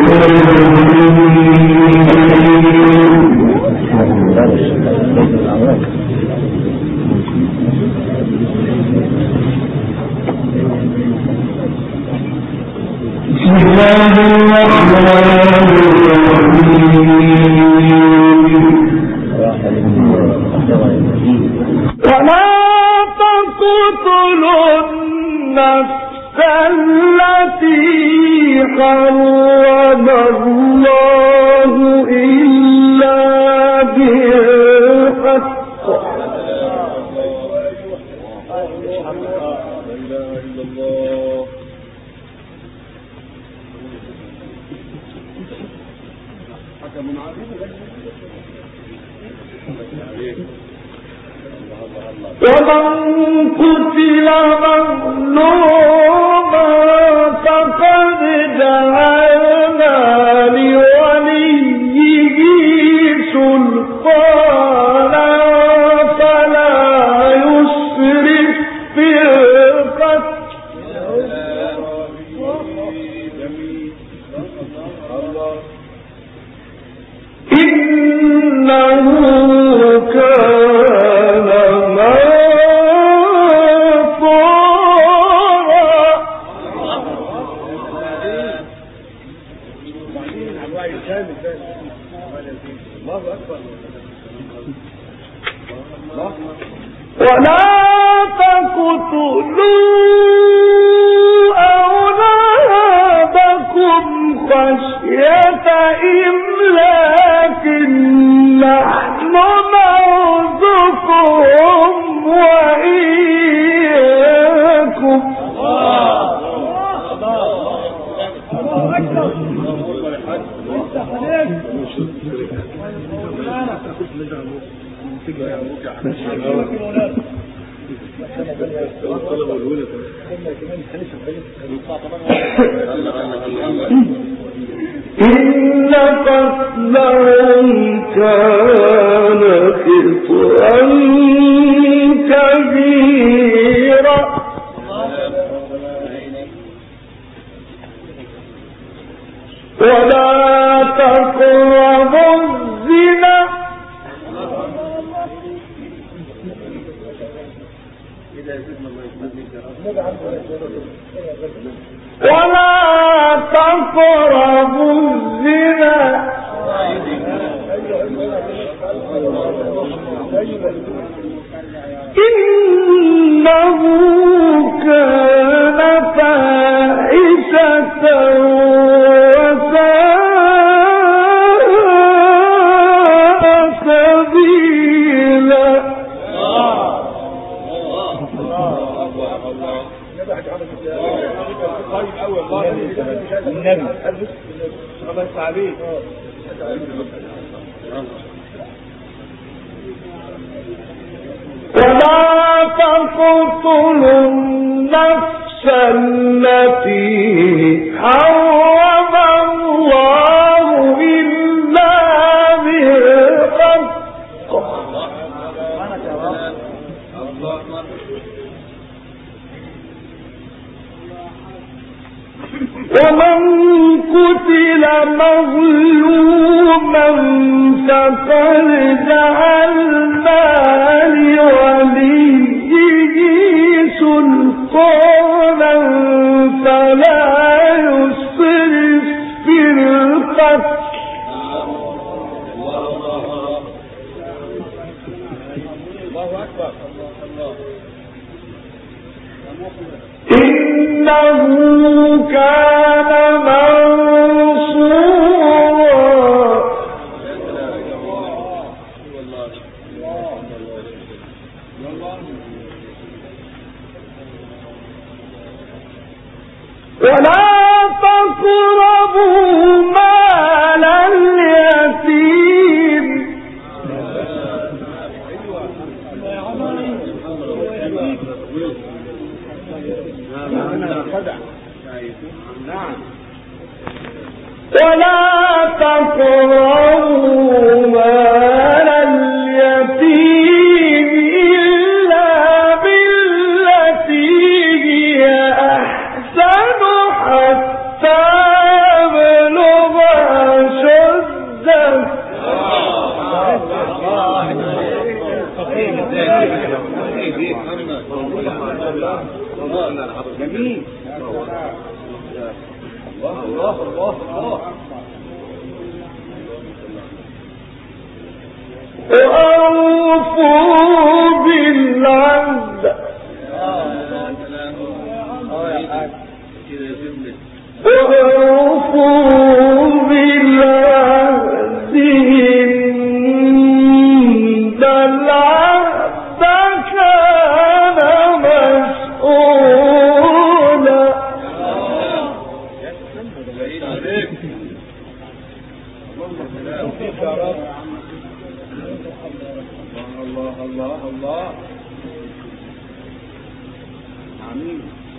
ومن قتل مظلوما فقد جعلنا لوليه سلطانا فلا يسرف في القتل إنه كان ولا تقتلوا أولادكم خشية إملاق نحن نرزقهم وإياكم إن قتلهم كان خطأ كبيرا ولا تقربوا الزنا ولا تقربوا الزنا إنه كان فاحشة وساء سبيلا ولا تقتلوا النفس التي حرم الله إلا بالحق ومن قتل مظلوما فقد جعلنا لوليه سلطانا فلا يسرف في القتل إنه كان منصورا ولا تقربوا مال اليتيم ولا تقربوا مال اليتيم إلا بالتي هي أحسن حتى يبلغ وأوفوا بالعهد وأوفوا بالعهد إن العهد كان مسؤولا. الله الله آمين.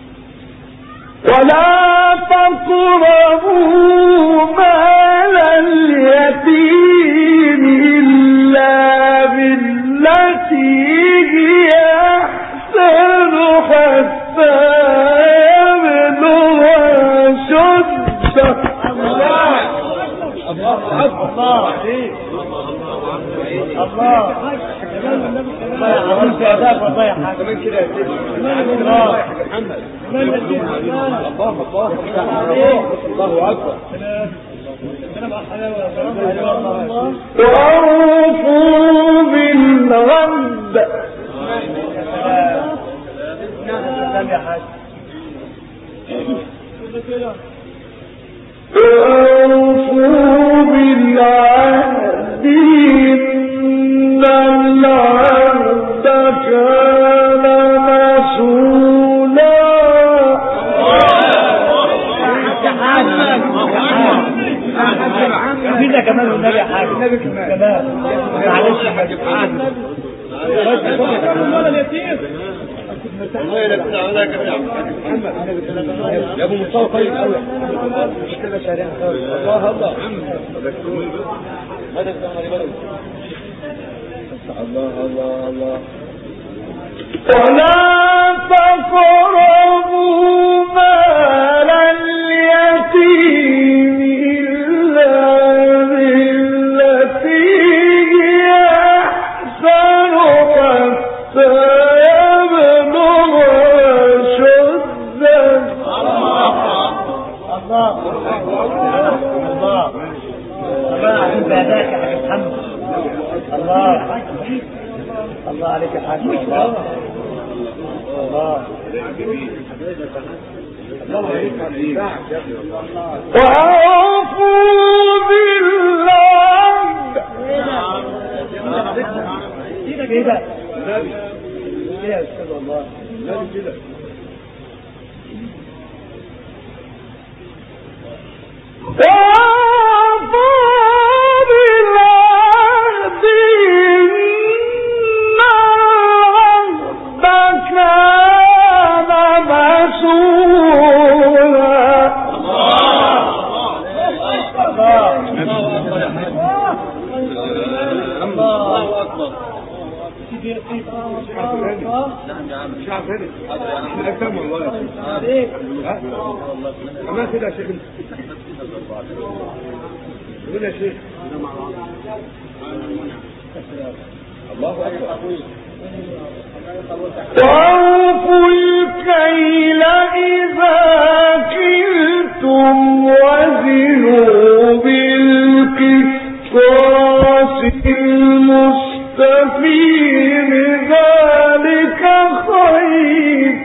ولا تقربوا مال اليتيم إلا بالتي هي أحسن حتى يبلغ أشده. الله وأوفوا بالعهد وأوفوا بالعهد إن العهد كان مسؤولا. كده كمان النبي حاجة النبي كمان معلش ولا اليتيم يا ابو مصطفى طيب قوي مش كده شارع الله الله الله الله الله. ولا تقربوا مال اليتيم إلا بالتي هي أحسن حتى يبلغ أشده. الله الله الله انت اداك يا حاج محمد. الله الله عليك يا حاج. الله الله وأوفوا بالعهد. كده يا استاذ الله كده ما كده يا شيخ قول يا شيخ. الله اكبر. وأوفوا الكيل إذا كلتم وزنوا بالقسطاس المستقيم ذلك خير.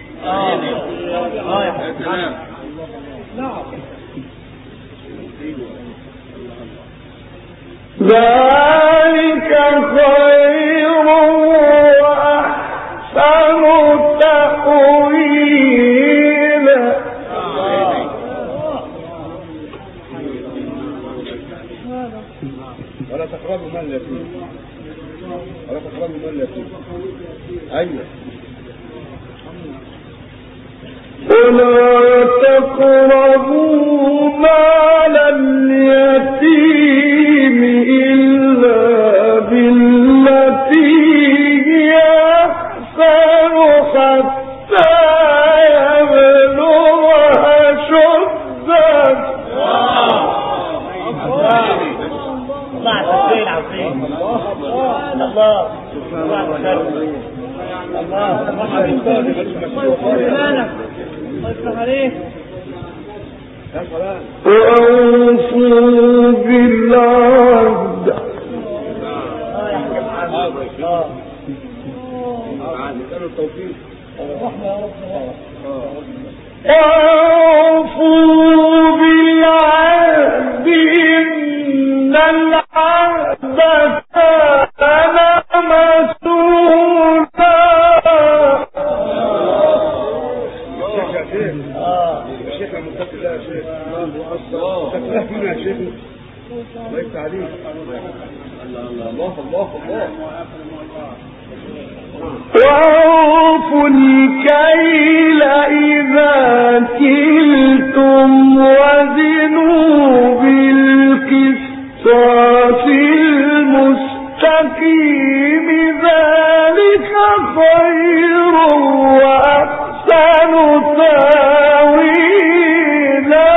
ذلك خير وأحسن تأويلا. ولا تقربوا مال اليتيم ولا تقربوا مال اليتيم. ايوه ولا تقربوا مال اليتيم إلا بالتي هي أحسن حتى يبلغ أشده. الله تسجيل عظيم. الله الله وأوفوا بالعهد وأوفوا بالعهد إن العهد كان مسؤولا. الشيخ المتقي ده يا شيخ تكلف فينا يا شيخ الله يفتح عليك. الله الله الله. وأوفوا الكيل إذا كلتم وزنوا بالقسطاس المستقيم ذلك خير وأحسن تأويلا.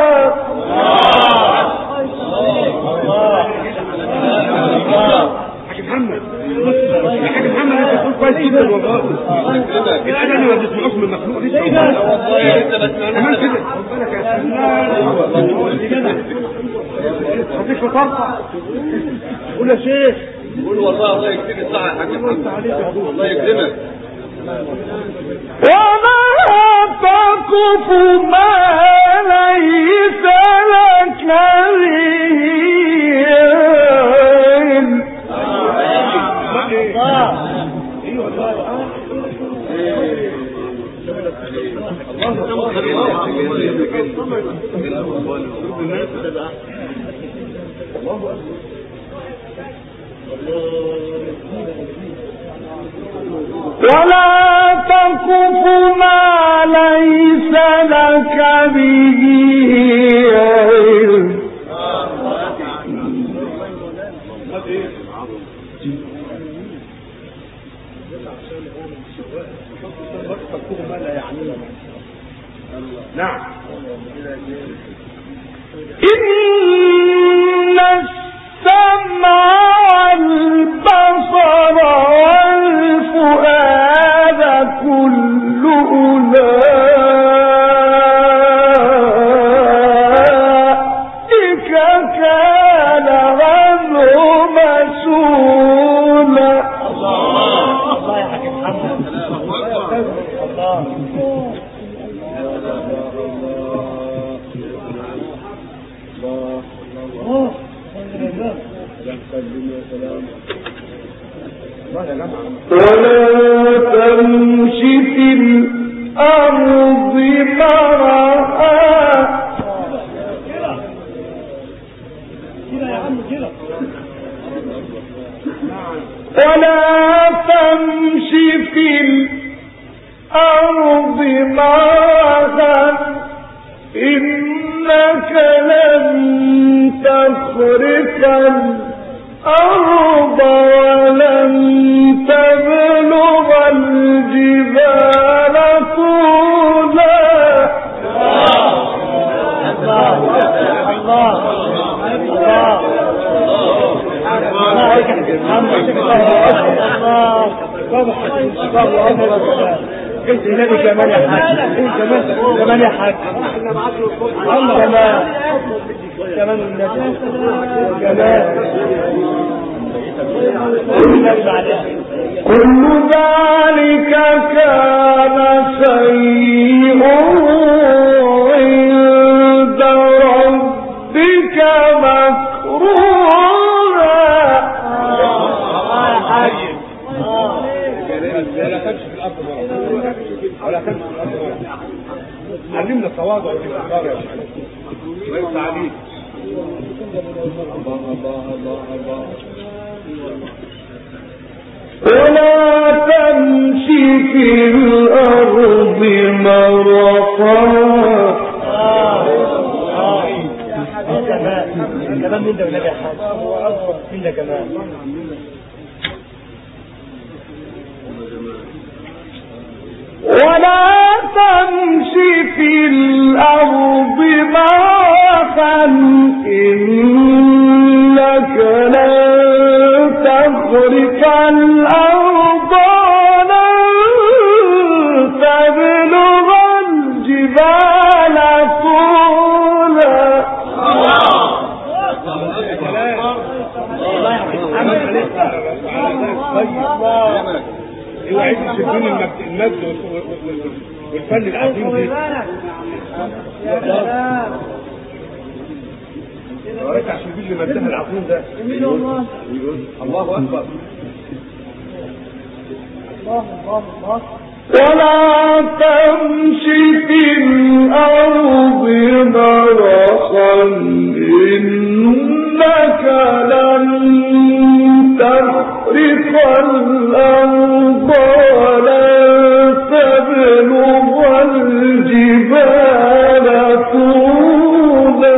حاج محمد انت تقول كويس جدا والله. الادب ما بتسمعوش من المخلوق لسه كمان كده. خد بالك يا سلام خديك ترفع قول يا شيخ قول والله الله يكرمك صح يا حاج محمد الله يكرمك. وما تقف ما ليس لك ولا تقف ما ليس لك به علم. نعم إن السمع والبصر والفؤاد كل أولئك كان عنه مسؤولا. الله يا حاج محمد ولا تمش في الأرض مرحا ولا تمش في الأرض مرحا إنك لن تخرق الأرض ولن تبلغ الجبال طولا. انت النبي كمان يا حاج كمان يا حاج كمان النبي كل ذلك كان سيئه عند ربك مكروها. ولا تمشي في الارض علمنا التواضع والاستغفار يا شيخ الله يفتح عليك. الله الله الله الله. ولا تمشي في الأرض مرحا. كمان من ده ونبي حاج من ده كمان. ولا تمشي في الأرض مرحا إنك لن تخرق الأرض ولن تبلغ الجبال طولا. شايفين المجد والفن العظيم دي. ورجع شايفين اللي مجدها العظيم ده. الله اكبر. ولا تمش في الأرض مرحا إنك لن تخرق الأرض ولن تبلغ الجبال طولا.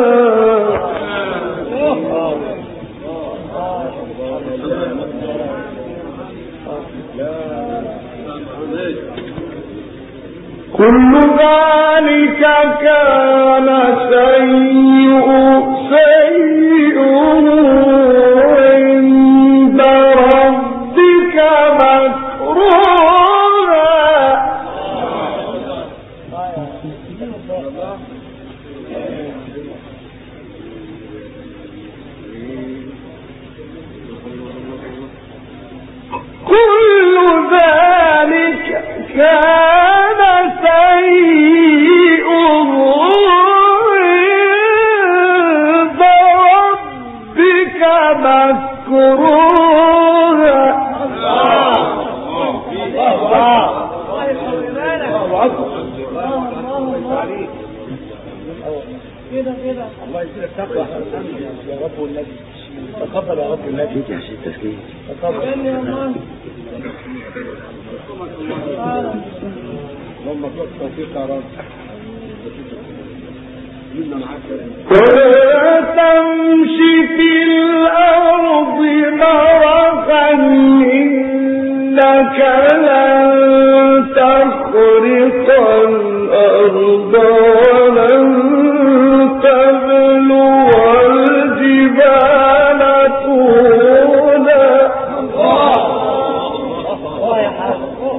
كل ذلك كان سيئه عند ربك مكروها. كل ذلك كان سيئه عند ربك مكروها. الله يزيدك تقوى يا رب والنبي. تفضل يا رب النبي. يا شيخ تسليم. تفضل يا الله. اللهم اكبر التوفيق يا رب. ولا تمشي في الأرض مرحا إنك لن تخرق الأرض ولن تبلغ الجبال طولا. الله يا حاج.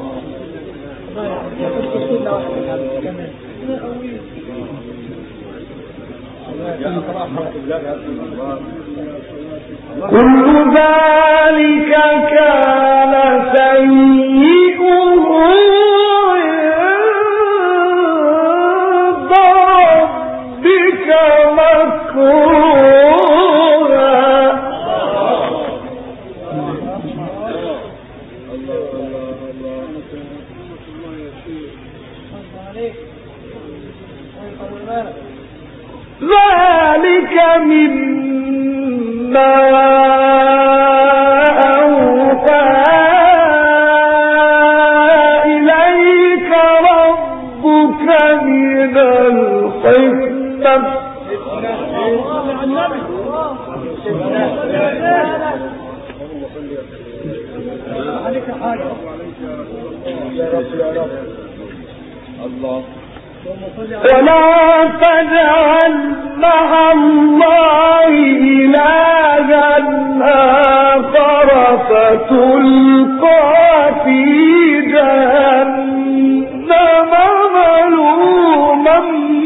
كل ذلك كان سيئه عند ربك مكروها. ذلك مما أوحى إليك ربك من الحكمة. الله. ولا تجعل مع الله إلها آخر فتلقى في جهنم ملوما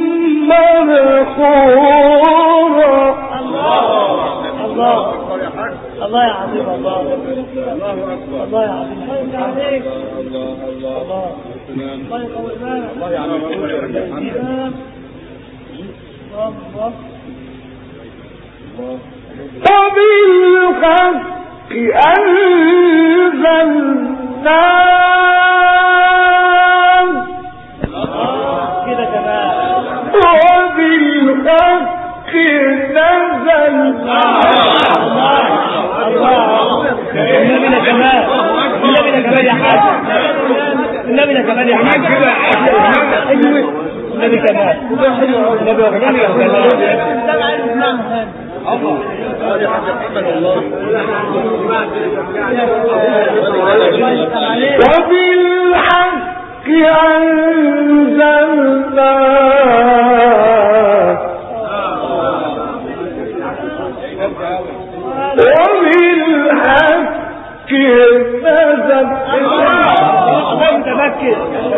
مدحورا. الله الله يا عظيم. الله الله اكبر. الله يا عظيم. الله الله الله الله يقوي بالك. الله يا عظيم. الله وبالحق أنزلناه كده كمان. وبالحق نزل. النبي كمان. النبي كمان يا حاج. النبي كمان يا حاج. النبي كمان. النبي وبالحق أنزلناه وبالحق نزل. متمكن.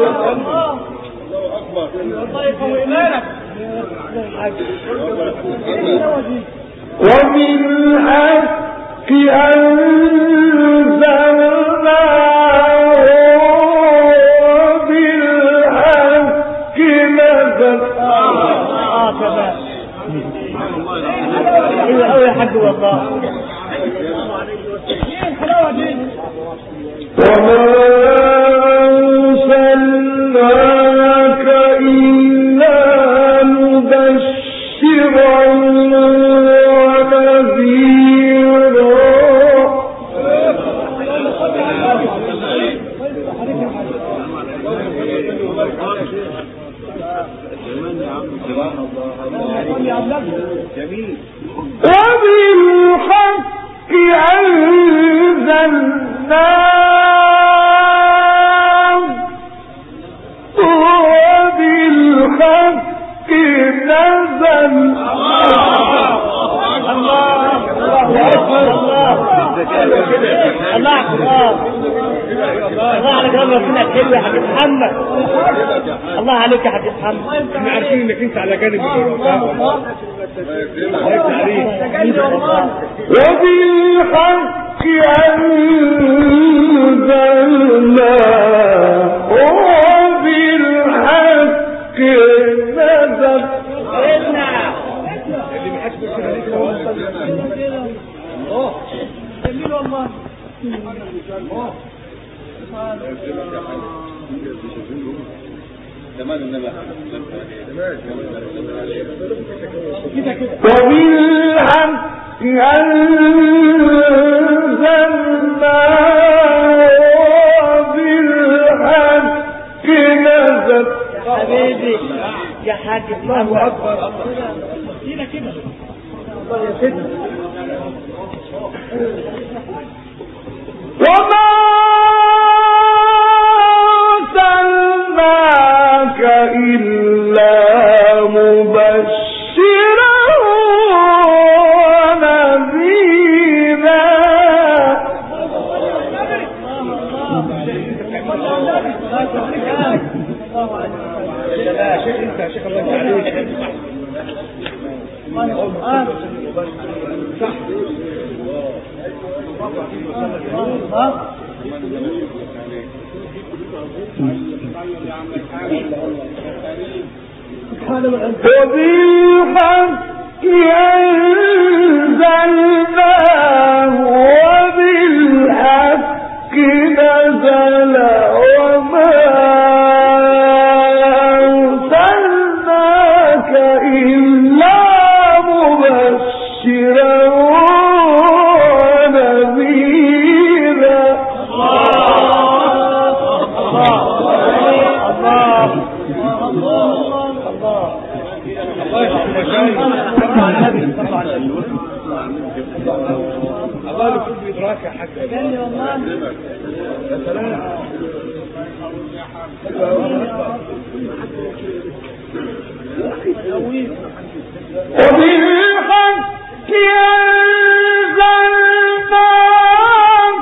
الله يقوي بالك. وبالحق أنزلناه ايوه قوي يا حاج والله. وما أرسلناك إلا مبشرا ونذيرا. وبالحق أنزلناه وبالحق نزل. الله عليك ربنا الحلو يا حبيب محمد. الله عليك يا حبيب محمد. احنا عارفين انك انت على جانب وبالحق أنزلناه وبالحق نزل. وبالحق أنزلناه وبالحق نزل. حبيبي يا حاج الله أكبر. كده كده يا سيدنا. وما أرسلناك إلا مبشرا ونذيرا. يا شيخ انت يا شيخ الله عليك. وبالحق أنزلناه وبالحق نزل. وما أرسلناك إلا مبشرا ونذيرا. الله يكون بإدراك يا حاج. يا سلام. وبالحق أنزلناه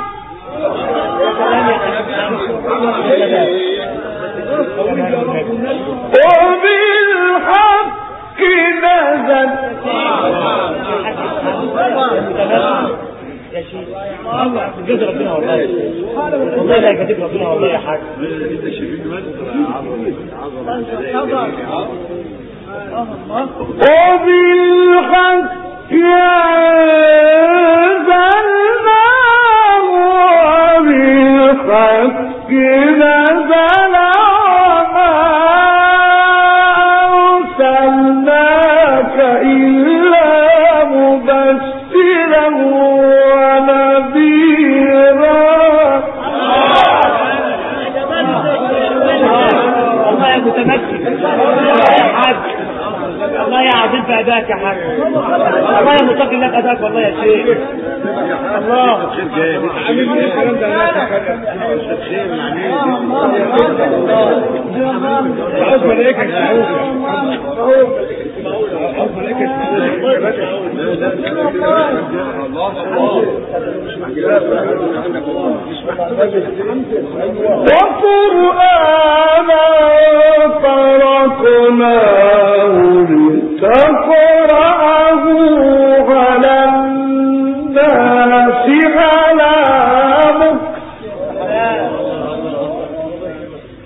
وبالحق نزل. يا شيخ الله يجزي ربنا والله. والله لا يجزيك ربنا والله يا حاج. وبالحق أنزلناه وبالحق نزل. وما أرسلناك إلا مبشرا ونذيرا. الله يا متمكن. يا حاج الله يا عظيم في أداك يا حاج. الله يا متقي لك أداك والله يا شيخ. الله عاوز ملائكة يسمعوك. وقرآنا فرقناه لتقرأه على الناس على مكث.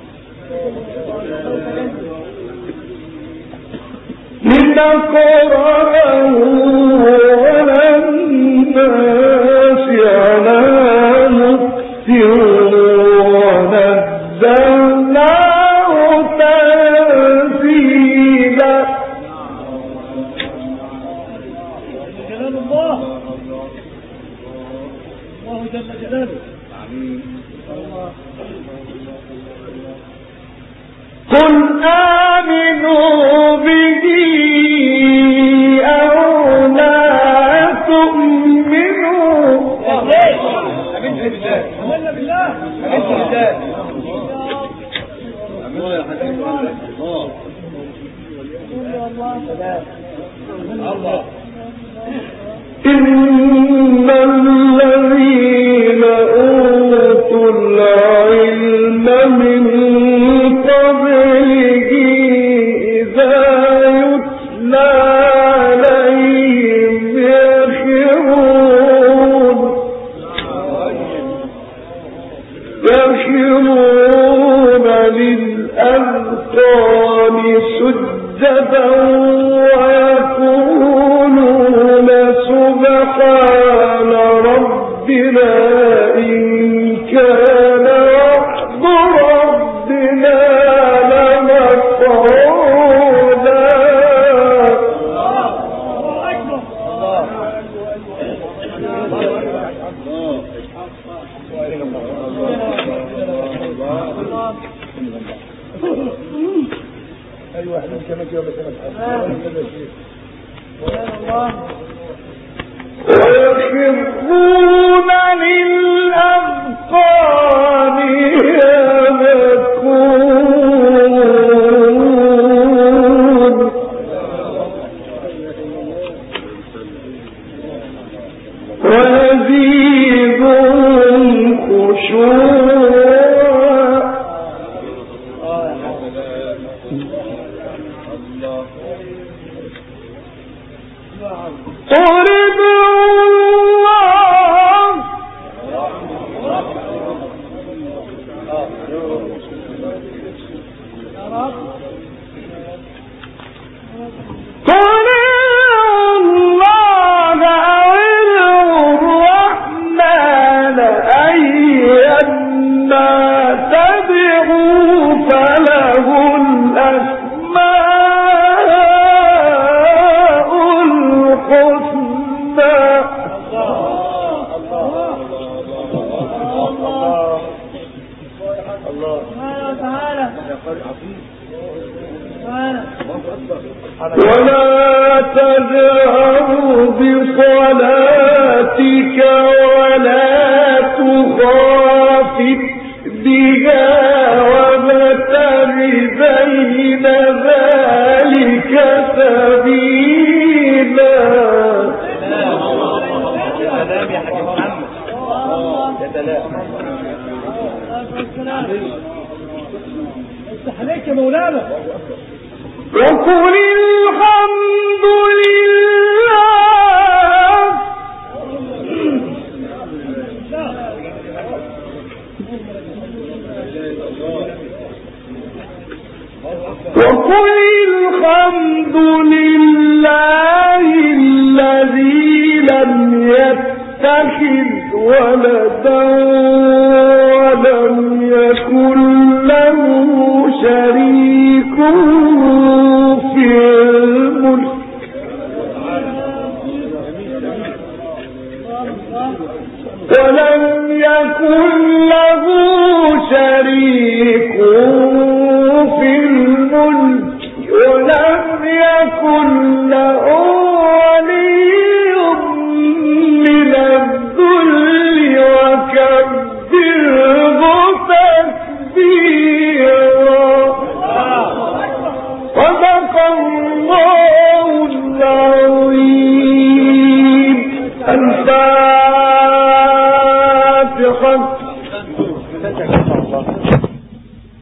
لتقرأه جل جلاله. قل آمنوا به أو لا تؤمنوا. آمنا بالله. إن الذين أوتوا العلم من قبله إذا يتلى عليهم يخرون للأذقان سجدا ويقولون سبحان ربنا إن كان وعد ربنا لمفعولا. أي واحد كما كيوم ويخرون للأذقان يبكون ويزيدهم خشوعا. قل ادعوا الله قل ادعوا الله أو ادعوا الرحمن أيما تدعوا فله الأسماء الحسنى. ولا تجهر بصلاتك ولا تخافت بها وابتغ بين ذلك سبيلا. عليك يا مولانا. وقل الحمد لله وقل الحمد لله الذي لم يتخذ ولدا ولم يكن له شريك في الملك ولم يكن له شريك في الملك ولم يكن له ولي من الذل وكبره تكبيرا. صدق الله العظيم. الفاتحة.